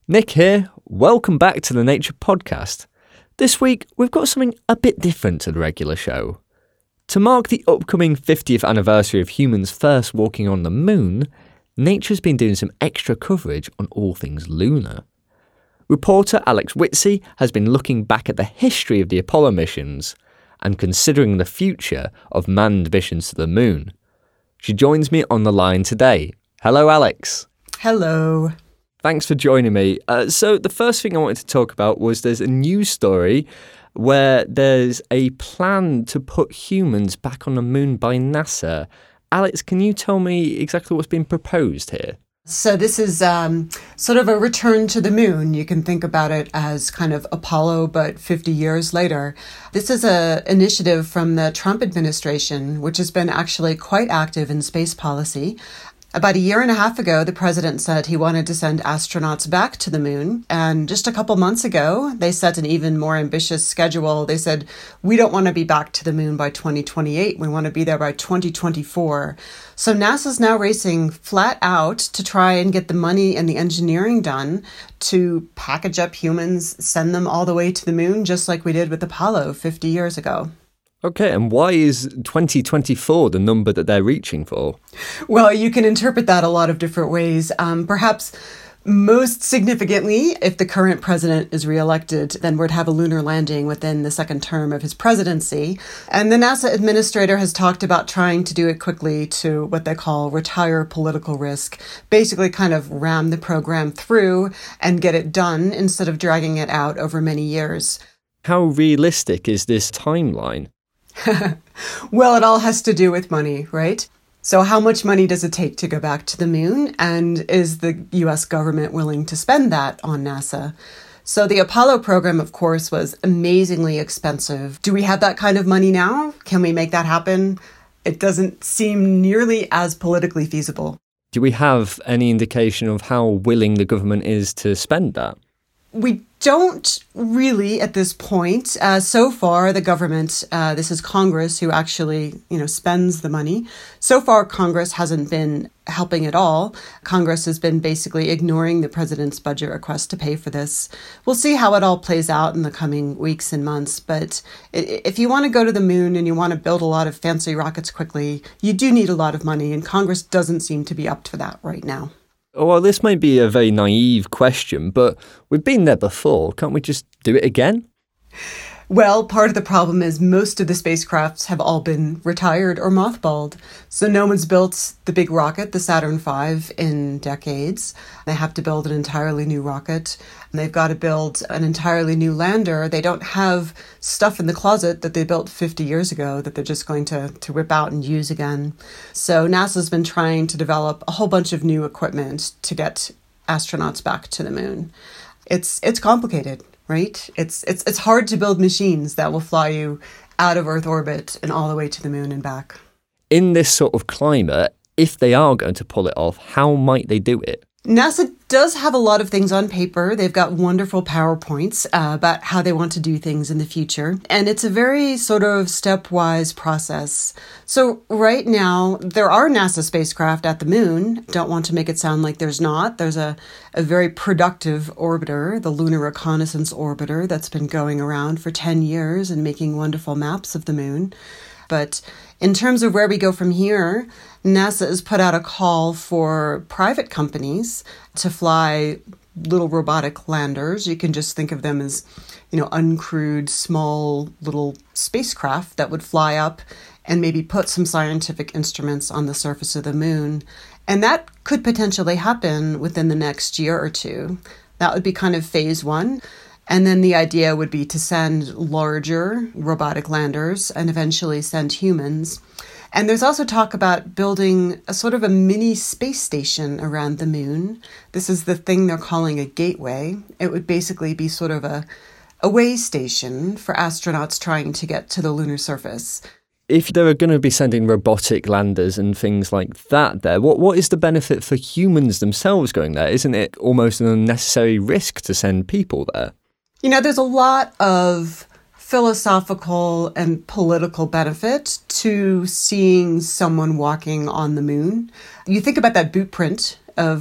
Nick here. Welcome back to the Nature Podcast. This week, we've got something a bit different to the regular show. To mark the upcoming 50th anniversary of humans first walking on the moon, Nature's been doing some extra coverage on all things lunar. Reporter Alex Whitsey has been looking back at the history of the Apollo missions and considering the future of manned missions to the moon. She joins me on the line today. Hello, Alex. Hello. Thanks for joining me. So the first thing I wanted to talk about was there's a news story where there's a plan to put humans back on the moon by NASA. Alex, can you tell me exactly what's been proposed here? So this is sort of a return to the moon. You can think about it as kind of Apollo, but 50 years later. This is an initiative from the Trump administration, which has been actually quite active in space policy. About a year and a half ago, the president said he wanted to send astronauts back to the moon. And just a couple months ago, they set an even more ambitious schedule. They said, we don't want to be back to the moon by 2028. We want to be there by 2024. So NASA's now racing flat out to try and get the money and the engineering done to package up humans, send them all the way to the moon, just like we did with Apollo 50 years ago. Okay, and why is 2024 the number that they're reaching for? Well, you can interpret that a lot of different ways. Perhaps most significantly, if the current president is reelected, then we'd have a lunar landing within the second term of his presidency. And the NASA administrator has talked about trying to do it quickly to what they call retire political risk, basically kind of ram the program through and get it done instead of dragging it out over many years. How realistic is this timeline? Well, it all has to do with money, right? So how much money does it take to go back to the moon? And is the U.S. government willing to spend that on NASA? So the Apollo program, of course, was amazingly expensive. Do we have that kind of money now? Can we make that happen? It doesn't seem nearly as politically feasible. Do we have any indication of how willing the government is to spend that? We don't really at this point. So far, the government, this is Congress who actually, spends the money. So far, Congress hasn't been helping at all. Congress has been basically ignoring the president's budget request to pay for this. We'll see how it all plays out in the coming weeks and months. But if you want to go to the moon and you want to build a lot of fancy rockets quickly, you do need a lot of money, and Congress doesn't seem to be up to that right now. Well, this may be a very naive question, but we've been there before. Can't we just do it again? Well, part of the problem is most of the spacecrafts have all been retired or mothballed. So no one's built the big rocket, the Saturn V, in decades. They have to build an entirely new rocket. And they've got to build an entirely new lander. They don't have stuff in the closet that they built 50 years ago that they're just going to whip out and use again. So NASA's been trying to develop a whole bunch of new equipment to get astronauts back to the moon. It's complicated. Right? It's hard to build machines that will fly you out of Earth orbit and all the way to the moon and back. In this sort of climate, if they are going to pull it off, how might they do it? NASA does have a lot of things on paper. They've got wonderful PowerPoints about how they want to do things in the future. And it's a very sort of stepwise process. So right now, there are NASA spacecraft at the moon. Don't want to make it sound like there's not. There's a very productive orbiter, the Lunar Reconnaissance Orbiter, that's been going around for 10 years and making wonderful maps of the moon. But in terms of where we go from here, NASA has put out a call for private companies to fly little robotic landers. You can just think of them as, uncrewed, small little spacecraft that would fly up and maybe put some scientific instruments on the surface of the moon. And that could potentially happen within the next year or two. That would be kind of phase one. And then the idea would be to send larger robotic landers and eventually send humans. And there's also talk about building a sort of a mini space station around the moon. This is the thing they're calling a gateway. It would basically be sort of a way station for astronauts trying to get to the lunar surface. If they were going to be sending robotic landers and things like that there, what is the benefit for humans themselves going there? Isn't it almost an unnecessary risk to send people there? There's a lot of philosophical and political benefit to seeing someone walking on the moon. You think about that boot print of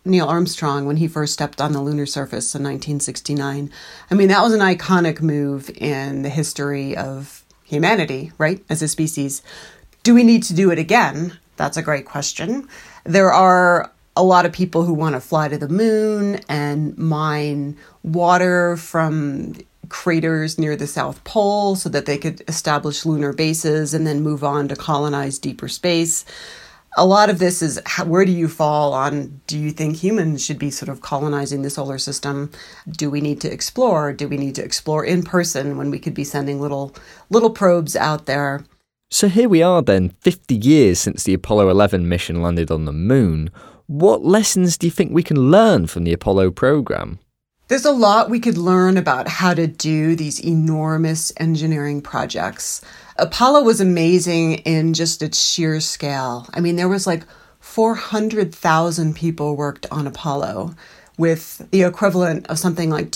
Neil Armstrong when he first stepped on the lunar surface in 1969. I mean, that was an iconic move in the history of humanity, right, as a species. Do we need to do it again? That's a great question. There are a lot of people who want to fly to the moon and mine water from craters near the South Pole so that they could establish lunar bases and then move on to colonize deeper space. A lot of this is where do you fall on, do you think humans should be sort of colonizing the solar system? Do we need to explore? Do we need to explore in person when we could be sending little probes out there? So here we are then, 50 years since the Apollo 11 mission landed on the moon. What lessons do you think we can learn from the Apollo program? There's a lot we could learn about how to do these enormous engineering projects. Apollo was amazing in just its sheer scale. I mean, there was like 400,000 people worked on Apollo, with the equivalent of something like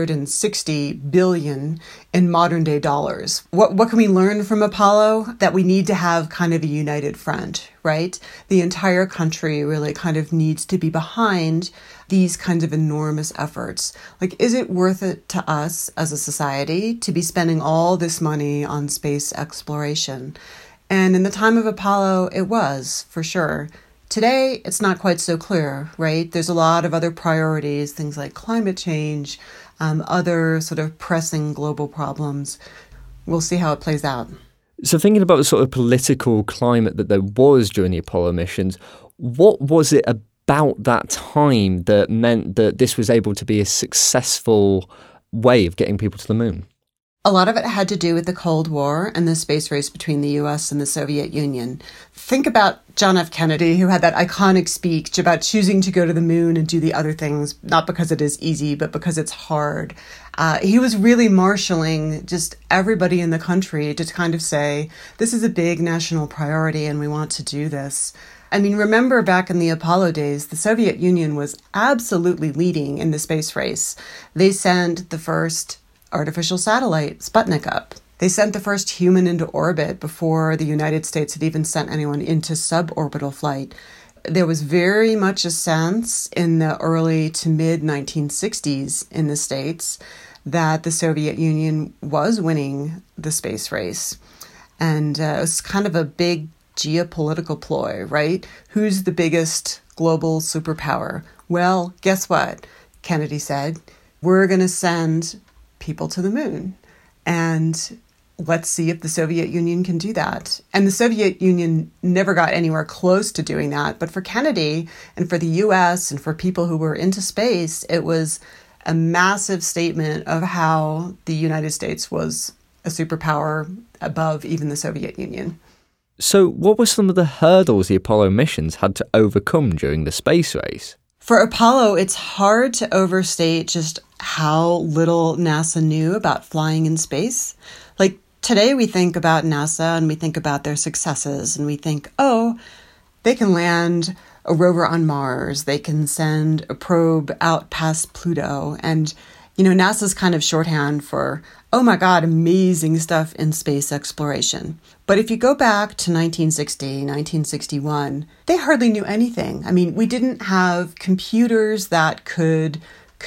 260 billion in modern day dollars. What can we learn from Apollo? That we need to have kind of a united front, right? The entire country really kind of needs to be behind these kinds of enormous efforts. Like, is it worth it to us as a society to be spending all this money on space exploration? And in the time of Apollo, it was, for sure. Today, it's not quite so clear, right? There's a lot of other priorities, things like climate change, other sort of pressing global problems. We'll see how it plays out. So thinking about the sort of political climate that there was during the Apollo missions, what was it about that time that meant that this was able to be a successful way of getting people to the moon? A lot of it had to do with the Cold War and the space race between the US and the Soviet Union. Think about John F. Kennedy, who had that iconic speech about choosing to go to the moon and do the other things, not because it is easy, but because it's hard. He was really marshaling just everybody in the country to kind of say, this is a big national priority and we want to do this. I mean, remember back in the Apollo days, the Soviet Union was absolutely leading in the space race. They sent the first artificial satellite, Sputnik, up. They sent the first human into orbit before the United States had even sent anyone into suborbital flight. There was very much a sense in the early to mid 1960s in the States that the Soviet Union was winning the space race. And it was kind of a big geopolitical ploy, right? Who's the biggest global superpower? Well, guess what? Kennedy said, we're going to send people to the moon. And let's see if the Soviet Union can do that. And the Soviet Union never got anywhere close to doing that. But for Kennedy and for the US and for people who were into space, it was a massive statement of how the United States was a superpower above even the Soviet Union. So what were some of the hurdles the Apollo missions had to overcome during the space race? For Apollo, it's hard to overstate just how little NASA knew about flying in space. Like, today we think about NASA and we think about their successes and we think, oh, they can land a rover on Mars, they can send a probe out past Pluto, and NASA's kind of shorthand for, oh my God, amazing stuff in space exploration. But if you go back to 1960, 1961, they hardly knew anything. I mean, we didn't have computers that could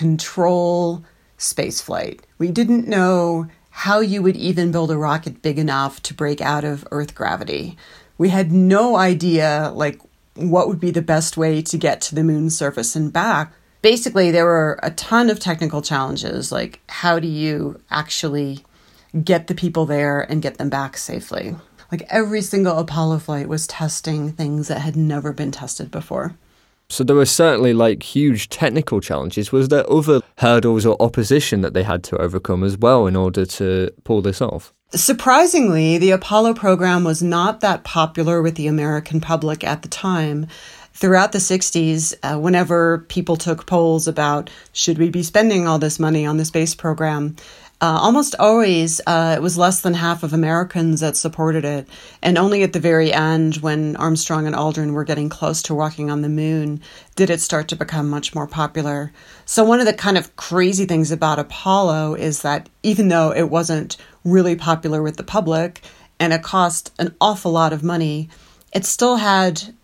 control spaceflight. We didn't know how you would even build a rocket big enough to break out of Earth gravity. We had no idea, what would be the best way to get to the moon's surface and back. Basically, there were a ton of technical challenges, like how do you actually get the people there and get them back safely? Like every single Apollo flight was testing things that had never been tested before. So there were certainly huge technical challenges. Was there other hurdles or opposition that they had to overcome as well in order to pull this off? Surprisingly, the Apollo program was not that popular with the American public at the time. Throughout the 60s, whenever people took polls about should we be spending all this money on the space program, almost always it was less than half of Americans that supported it. And only at the very end, when Armstrong and Aldrin were getting close to walking on the moon, did it start to become much more popular. So one of the kind of crazy things about Apollo is that even though it wasn't really popular with the public and it cost an awful lot of money, it still had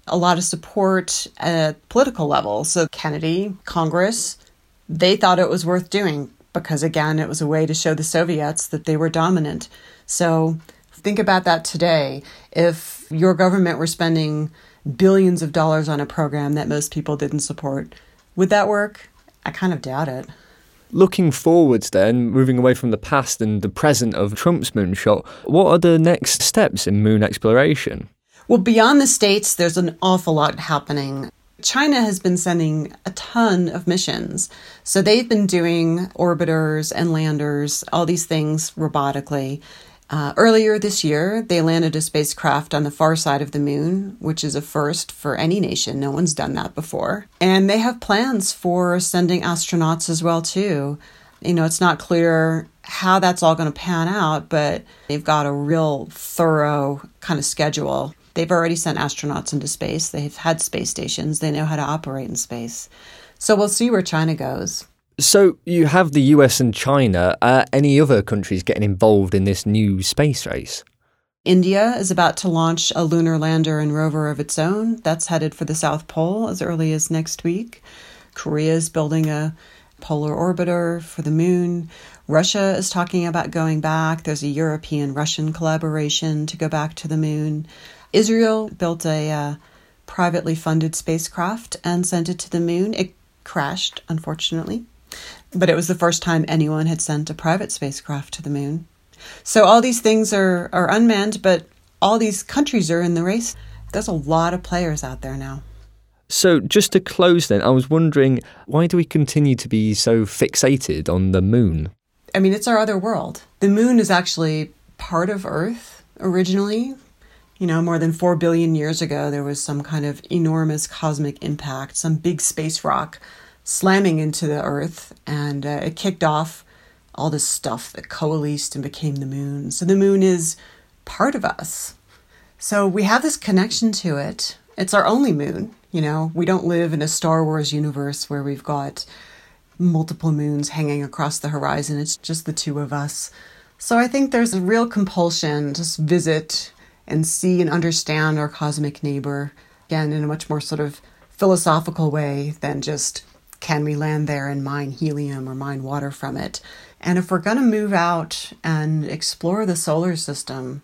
a lot of support at political level. So Kennedy, Congress, they thought it was worth doing because, again, it was a way to show the Soviets that they were dominant. So think about that today. If your government were spending billions of dollars on a program that most people didn't support, would that work? I kind of doubt it. Looking forwards then, moving away from the past and the present of Trump's moonshot, what are the next steps in moon exploration? Well, beyond the States, there's an awful lot happening. China has been sending a ton of missions. So they've been doing orbiters and landers, all these things robotically. Earlier this year, they landed a spacecraft on the far side of the moon, which is a first for any nation. No one's done that before. And they have plans for sending astronauts as well, too. It's not clear how that's all going to pan out, but they've got a real thorough kind of schedule. They've already sent astronauts into space. They've had space stations. They know how to operate in space. So we'll see where China goes. So you have the US and China. Any other countries getting involved in this new space race? India is about to launch a lunar lander and rover of its own. That's headed for the South Pole as early as next week. Korea is building a polar orbiter for the moon. Russia is talking about going back. There's a European-Russian collaboration to go back to the moon. Israel built a privately funded spacecraft and sent it to the moon. It crashed, unfortunately. But it was the first time anyone had sent a private spacecraft to the moon. So all these things are unmanned, but all these countries are in the race. There's a lot of players out there now. So just to close then, I was wondering, why do we continue to be so fixated on the moon? I mean, it's our other world. The moon is actually part of Earth originally. More than 4 billion years ago, there was some kind of enormous cosmic impact, some big space rock slamming into the Earth, and it kicked off all this stuff that coalesced and became the moon. So the moon is part of us. So we have this connection to it. It's our only moon. We don't live in a Star Wars universe where we've got multiple moons hanging across the horizon. It's just the two of us. So I think there's a real compulsion to visit and see and understand our cosmic neighbor, again, in a much more sort of philosophical way than just, can we land there and mine helium or mine water from it? And if we're going to move out and explore the solar system,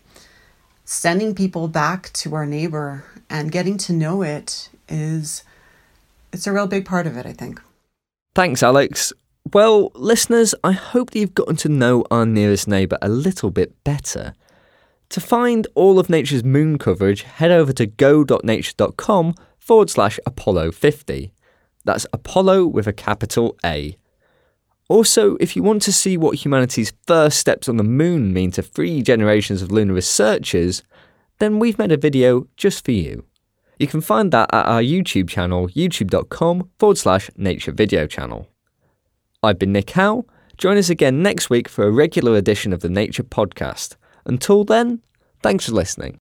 sending people back to our neighbor and getting to know it's a real big part of it, I think. Thanks, Alex. Well, listeners, I hope that you've gotten to know our nearest neighbour a little bit better. To find all of Nature's moon coverage, head over to go.nature.com/Apollo 50. That's Apollo with a capital A. Also, if you want to see what humanity's first steps on the moon mean to 3 generations of lunar researchers, then we've made a video just for you. You can find that at our YouTube channel, youtube.com/Nature Video Channel. I've been Nick Howe. Join us again next week for a regular edition of the Nature Podcast. Until then, thanks for listening.